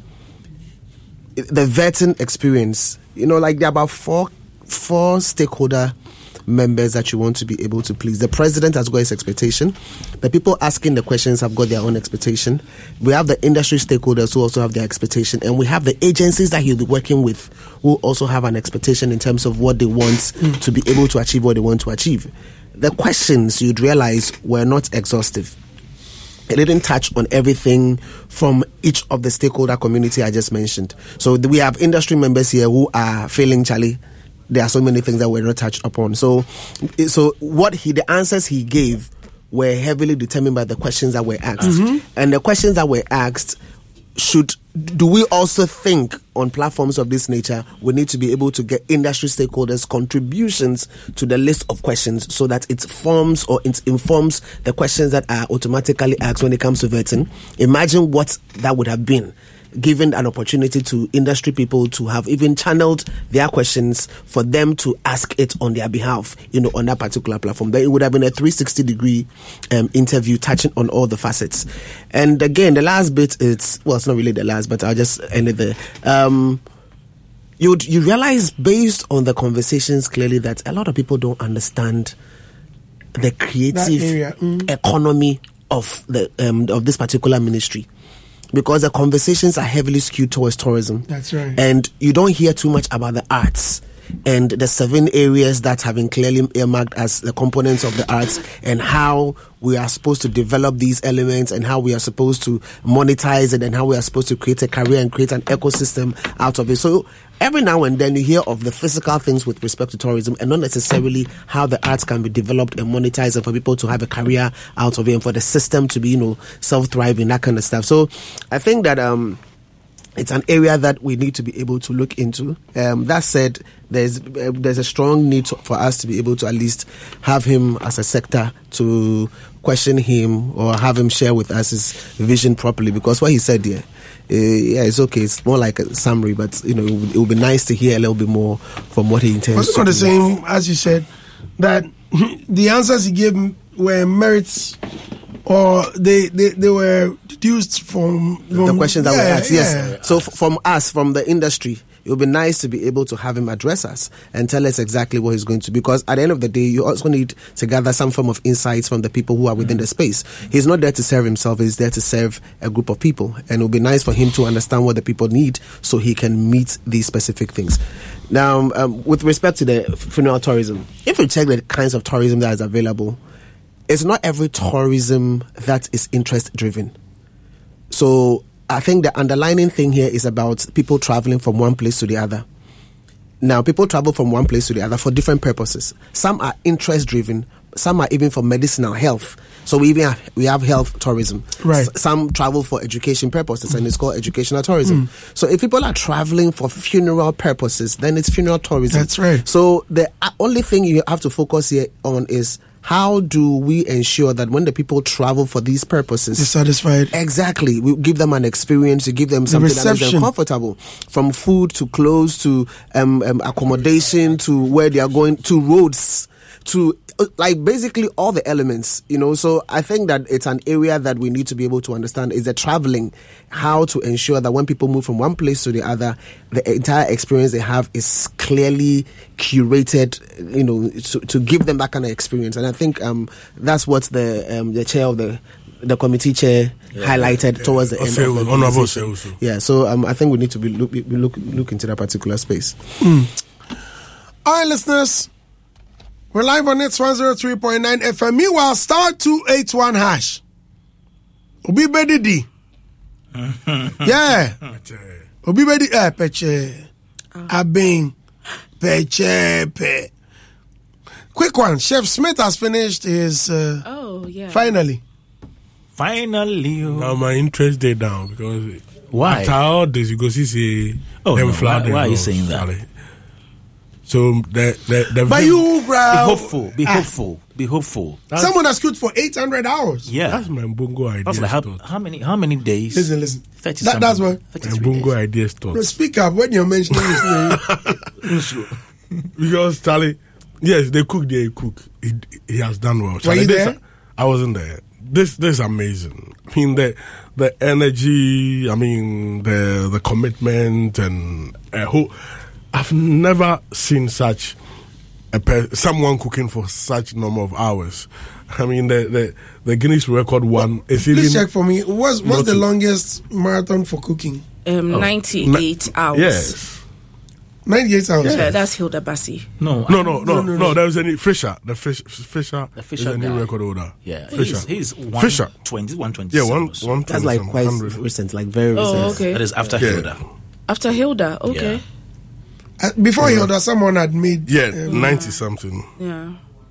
vetting experience. Like there are about four stakeholder members that you want to be able to please. The president has got his expectation. The people asking the questions have got their own expectation. We have the industry stakeholders who also have their expectation, and we have the agencies that he'll be working with who also have an expectation in terms of what they want to be able to achieve what they want to achieve. The questions, you'd realize, were not exhaustive. It didn't touch on everything from each of the stakeholder community I just mentioned. So we have industry members here who are feeling, Charlie, there are so many things that were not touched upon. So the answers he gave were heavily determined by the questions that were asked. And the questions that were asked, do we also think on platforms of this nature, we need to be able to get industry stakeholders' contributions to the list of questions so that it forms or it informs the questions that are automatically asked when it comes to vetting? Imagine what that would have been, given an opportunity to industry people to have even channeled their questions for them to ask it on their behalf, on that particular platform. Then it would have been a 360-degree interview touching on all the facets. And again, the last bit, it's not really the last, but I'll just end it there. You realize based on the conversations clearly that a lot of people don't understand the creative economy of this particular ministry, because the conversations are heavily skewed towards tourism. That's right. And you don't hear too much about the arts and the 7 areas that have been clearly earmarked as the components of the arts, and how we are supposed to develop these elements, and how we are supposed to monetize it, and how we are supposed to create a career and create an ecosystem out of it. So every now and then you hear of the physical things with respect to tourism, and not necessarily how the arts can be developed and monetized, and for people to have a career out of it, and for the system to be, self-thriving, that kind of stuff. So I think that it's an area that we need to be able to look into. That said, there's a strong need for us to be able to at least have him as a sector to question him or have him share with us his vision properly, because what he said here, it's okay. It's more like a summary, but it would be nice to hear a little bit more from what he intends. It's not the same as you said that the answers he gave were merits, or they were deduced from the questions that were asked. Yes. So from us, from the industry, it would be nice to be able to have him address us and tell us exactly what he's going to, because at the end of the day, you also need to gather some form of insights from the people who are within the space. He's not there to serve himself, he's there to serve a group of people. And it would be nice for him to understand what the people need so he can meet these specific things. Now, with respect to the funeral tourism, if you check the kinds of tourism that is available, it's not every tourism that is interest driven. So I think the underlying thing here is about people traveling from one place to the other. Now, people travel from one place to the other for different purposes. Some are interest driven, some are even for medicinal health. So we have health tourism. Right. Some travel for education purposes, and it's called educational tourism. So if people are traveling for funeral purposes, then it's funeral tourism. That's right. So the only thing you have to focus here on is how do we ensure that when the people travel for these purposes, They're satisfied. exactly, we give them an experience, we give them something that makes them reception. comfortable, from food to clothes to accommodation to where they are going, to roads, to like basically all the elements, you know. So I think that it's an area that we need to be able to understand is the traveling, how to ensure that when people move from one place to the other, the entire experience they have is clearly curated, you know, to give them that kind of experience. And I think that's what the chair of the committee chair highlighted towards the end of the Honorable conversation. Seusu. Yeah, so I think we need to look into that particular space. All right, listeners. We're live on It's 103.9 FM. Meanwhile, star 281 hash. Obi Bedidi. Yeah. Obi Bedidi. Peche. Abing. Peche. Pe. Quick one. Chef Smith has finished his. Finally. Now my interest day down because Why? after all this you go see Oh, them no. flood Why are you them, saying that? Charlie. So the But you, Be bro. hopeful. Be hopeful. Be hopeful. Someone has cooked for 800 hours. Yeah. that's my Mbongo idea. That's like how many days? Listen. 30 That's something. what. My 33 days. Mbongo idea Bro, thought. speak up when you're mentioning his name. Because Charlie, yes, they cook, he has done well. Were Charlie, you this- there? I wasn't there. This is amazing. I mean the energy, I mean the commitment and I've never seen such someone cooking for such number of hours. I mean the Guinness record one is even Please check for me. What's Not the to- longest marathon for cooking? 98 hours. Yes. 98 hours. Yeah, that's Hilda Bassi. No. No. There was any Fisher. The Fisher is a new guy. record holder. Yeah. Fisher. He's Fisher. 120. Yeah, 120. That's like quite 100. recent, like very recent. Oh, okay. That is after Yeah. Hilda. After Hilda, okay. Before Hilda, someone had made. Yeah, 90 something. Yeah.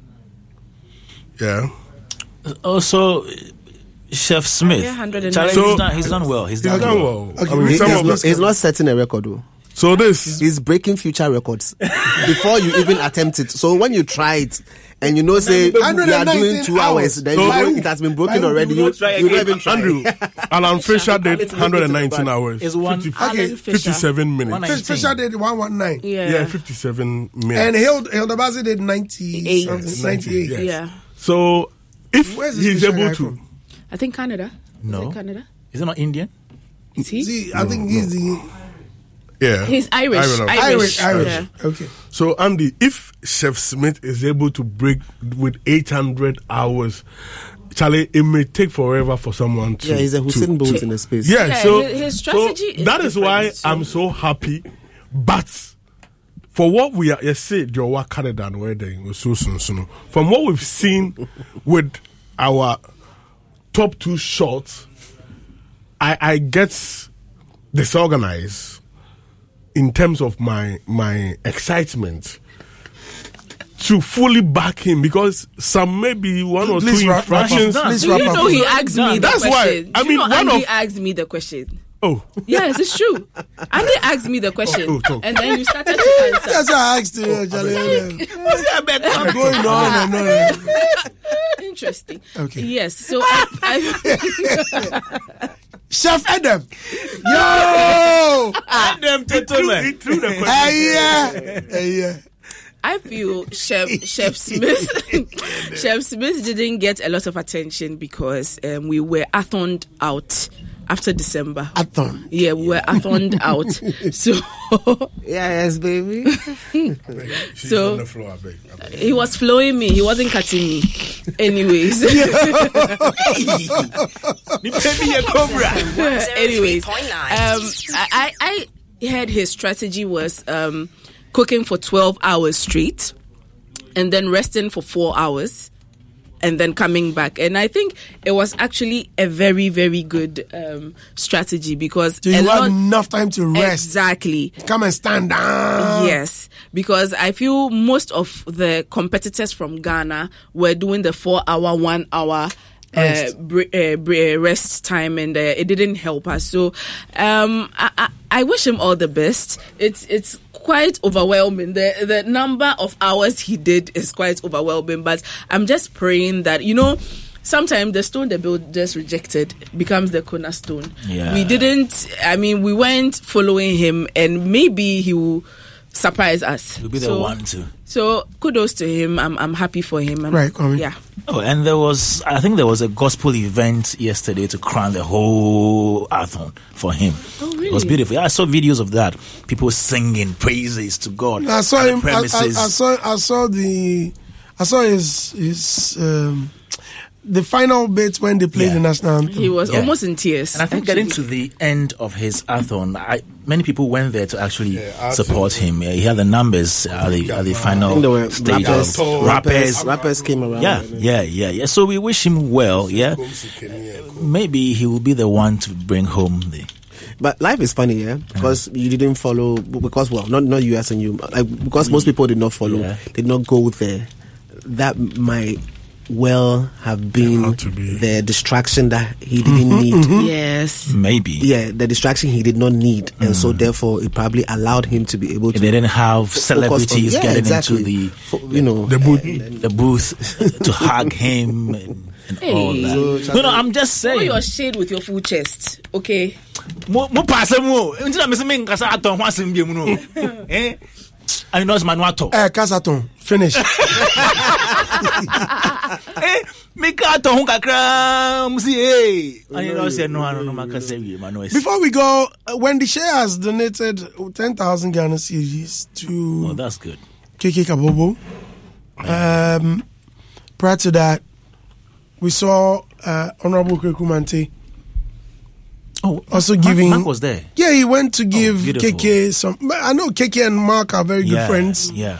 Yeah. Also, Chef Smith. Yeah, 190. Charlie, So- he's done well. He's done Done well. well. Okay, I mean, we- some yes, of let's- He's not setting a record though. so this He's breaking future records before you even attempt it. So when you try it and you know, say we are doing 119 2 hours, then you know it has been broken already. You don't even try. Andrew Alan Fisher did It's 119 hours. It's one- Alan Fisher. 57 minutes. 119. Fisher did 119. Yeah. Yeah, 57 And minutes. Hilda Bassi did 98. Yes. 98. Yes. Yeah. So if Where's this he's Fisher able guy to, from? I think Canada. No. Is it Canada? Is it not Indian? Is he? See, I think he's the yeah, He's Irish. Irish. Yeah. Okay. So Andy, if Chef Smith is able to break with 800 hours, Charlie, it may take forever for someone to. Yeah, he's a Hussein Bolt in the space. Yeah, Yeah, so his strategy is that is why different, so- I'm so happy. But for what we are, you say, your work carried on wedding was so soon. From what we've seen with our top two shots, I get disorganized in terms of my excitement to fully back him because some maybe one or Please two wrap up. infractions. Please Do wrap you up. know he asked me the That's why, question? I Do mean, you know one Andy of- asked me the question? Oh, Yes, it's true. Andy asked me the question, Oh, talk. and then you started to answer. That's why I asked you, Charlie. I'm going on and on. Interesting. Okay. Yes. So I Chef Adam. Yo! Adam he threw the question. Yeah. I feel Chef Smith Chef Smith didn't get a lot of attention because we were athoned out after December. Athon. Yeah, we were athoned out. So Yes, baby. She's So- on the floor, I beg. he was flowing me. He wasn't cutting me. Anyways. Anyways, 103.9. I heard his strategy was cooking for 12 hours straight and then resting for 4 hours and then coming back. And I think it was actually a very, very good strategy because So you had enough time to rest. Exactly. Come and stand down. Yes, because I feel most of the competitors from Ghana were doing the 4 hour, 1 hour rest time, and it didn't help us. So I wish him all the best. It's quite overwhelming. The number of hours he did is quite overwhelming, but I'm just praying that, sometimes the stone the builders rejected becomes the cornerstone. Yeah. We weren't following him, and maybe he will surprise us. We'll be the one to. So kudos to him. I'm happy for him. Right, Kwame. Yeah. Oh, and I think there was a gospel event yesterday to crown the whole Athon for him. Oh, really? It was beautiful. Yeah, I saw videos of that. People singing praises to God. I saw at the him. Premises. I saw his the final bit when they played Yeah. the national anthem. He was Yeah. almost in tears. And I think getting to the end of his Athon, many people went there to actually support him. He had the numbers at the final There were stage. rappers came around. Yeah. So we wish him well. Yeah, maybe he will be the one to bring home the. But life is funny, yeah, because you didn't follow. Because not you as and you, because most people did not follow, did not go there. That might well have been to be. the distraction that he didn't need. Yes. Maybe. Yeah, the distraction he did not need, and so therefore it probably allowed him to be able to. They didn't have focus celebrities on- getting exactly. into the The booth. the booth to hug him and all that. No, I'm just Throw saying. your shade with your full chest, okay? Mo pass mo. Until I'm saying kasa Athon ho asem bi mu no. Eh? I know it's manuato. Kasaton, finish. Make Athon ho kakra msi I know say no makasa wi manu. Before we go, Wendy Shea has donated 10,000 Ghana cedis to Oh, that's good. KK Kabobo. Prior to that, we saw Honorable Kwekumante also giving. Mark was there. Yeah, he went to give beautiful. KK some. I know KK and Mark are very good friends. Yeah.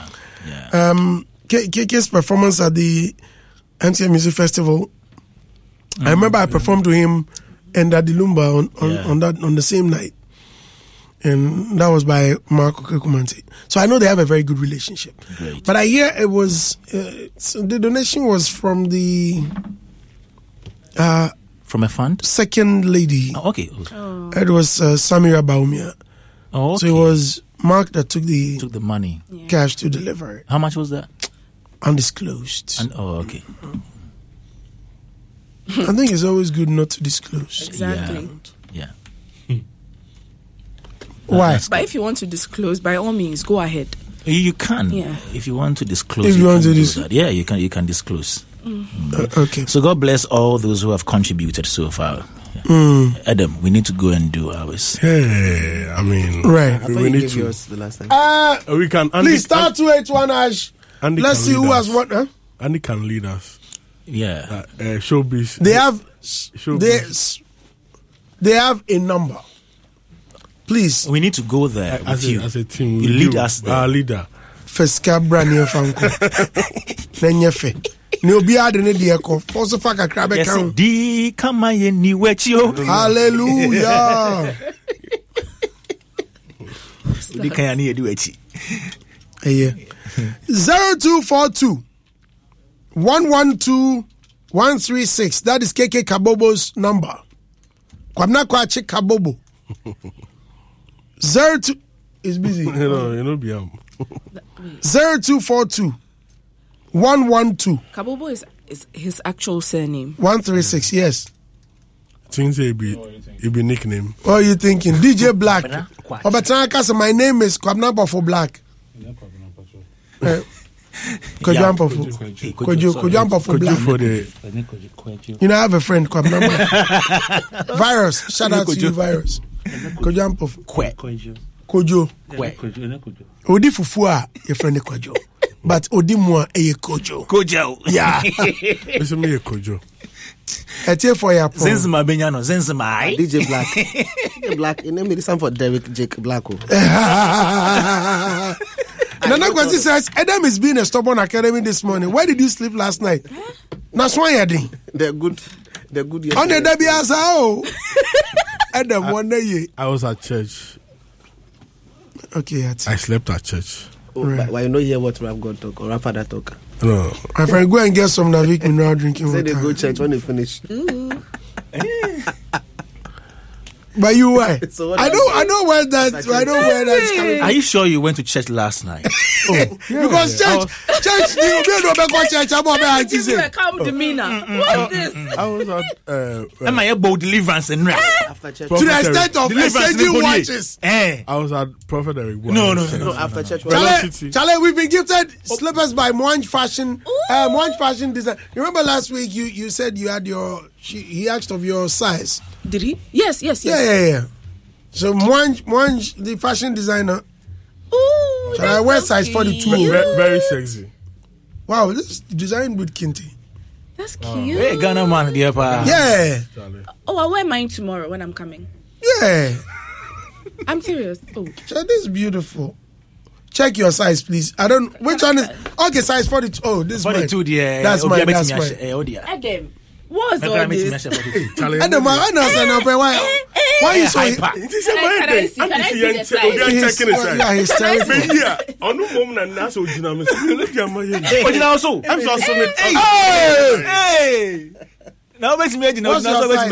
KK's performance at the MTN Music Festival. I remember I performed to him and Daddy Lumba on the same night, and that was by Mark Kwekumante. So I know they have a very good relationship. Great. But I hear it was so the donation was from the From a fund? second lady. Oh, okay. It was Samira Baumia. Oh, okay. So it was Mark that took the Took the money. cash to deliver it, How much was that? undisclosed. Okay. I think it's always good not to disclose. Exactly. Yeah. Why? But if you want to disclose, by all means, go ahead. You can. Yeah. If you want to disclose. If you want can to do dis- that. Yeah, you can disclose. Okay. So God bless all those who have contributed so far. Adam, we need to go and do ours. Yeah, I mean, Right. I thought we you need gave to. yours the last time. We can. Please start 281 Ash. Andy Let's can see lead who us. has what. Huh? Andy can lead us. Yeah. Showbiz. They have Showbiz. they have a number. Please, We need to go there with you. As a team, You lead us there. Our leader. Feska Brania Franco. Nenyefe. Ni obi ade ne de ko. Foso fa kakra be Yes, kan. di kama ye ni wechio. Hallelujah. Di kaya ni edu echi. Yeah. 0242 112 136. That is KK Kabobo's number. Kwamna Kwachi Kabobo. 02 is busy. You know, Biam. 0242 112 Kabobo is his actual surname. 136. Yes. Things it be nickname. What are you thinking? DJ Black. Obatana Kasa, my name is Kwamna Bofo Black. Kojo Ampofu. Kojo Ampofu Black. You know, I have a friend called Virus. Shout out to you, Virus. Kojo Ampofu. Kojo. Odi Fufua, your friend Kojo. But Odi Mwa, Kojo. Kojo. Yeah. It's me, Kojo. Etienne for your point. Zenzima Benyano, Zenzima. DJ Black. DJ Black. You name me some for Derek Jake Blacko. Nana Kwasi says, Adam is being a stubborn academy this morning. Why did you sleep last night? That's why you're doing. They're good. They're good. On the Debiasa. Adam, one day. I was at church. Okay, I slept at church. Oh, right. Why you not hear what Rap God talk or Rap Father talk? No. My friend, go and get some Navik mineral drinking water. Say they go church when they finish. But you why? So I know where that's coming. Are you sure you went to church last night? Because church, you don't go church. I'm about to say. Calm demeanor. What's this? I was at Am I about deliverance and rap? after church. To the extent of exchanging watches. Eh. I was at Prophet Eric. No. After church. Charlie, we've been gifted slippers by Mwanj Fashion. Mwanj Fashion Design. You remember last week you said you had he asked of your size. Did he? Yes. Yeah. So Mwanj, the fashion designer. Ooh, Shall I wear size 42? Very sexy. Wow, this is designed with Kinti. That's cute. Hey, Ghana man, dear pa. Yeah. Oh, I'll wear mine tomorrow when I'm coming. Yeah. I'm serious. Oh, So this is beautiful. Check your size, please. I don't. Which one is? Okay, size 42. Oh, this is 42, mine. dear. That's mine. That's mine. Adam, what's all this? Adam, I understand. Why you so? Can I see the size? Yeah, he's terrible. Hey! Now let's imagine. What's your size?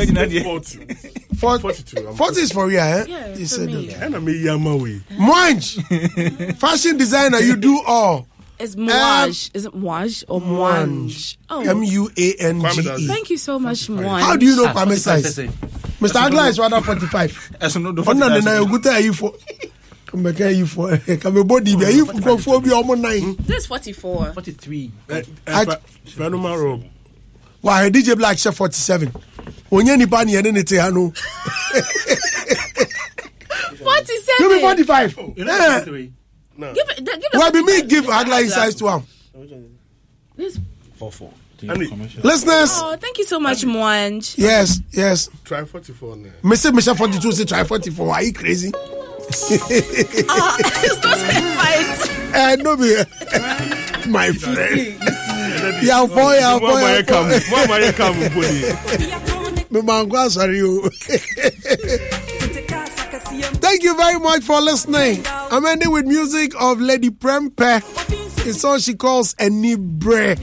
42. 40 is for real, eh? Yeah, You for said me. that. Mwanj. Mwanj, fashion designer, you do all. It's Mwanj. Is it Mwanj or Mwanj? Oh, Muange. thank you so much, Mwanj. How do you know Kwame size? Mr. Agla is rather 45. That's no Oh, no, good are you for? Come you for? Come body be you for phobia almost 9. This is 44. 43. Phenomenal robe. Why DJ Black chef 47? Onye ni bani ene ne te hanu. 47. You be 45. You're not 43. No. Give it. Well, be me give Agla his size to him. This. 44. Listeners, Oh, thank you so much, Mwanj. yes. Try 44 now. Mr. Michelle 42 say try 44. Are you crazy? It's not a fight. No be my friend. Yeah, boy. Me man, sorry you. Thank you very much for listening. I'm ending with music of Lady Prempe. It's all she calls Enibre.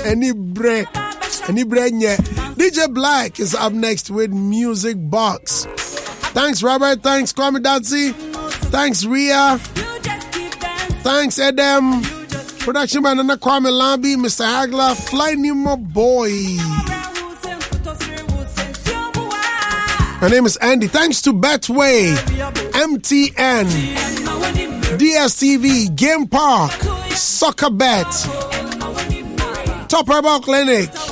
DJ Black is up next with Music Box. Thanks, Robert. Thanks, Kwame Datsi. Thanks, Ria. Thanks, Adam. Production by Nana Kwame Lambi, Mr. Hagler, Fly Nemo Boy. My name is Andy. Thanks to Betway, MTN, DSTV, Game Park, Soccer Bet, Top Herbal Clinic,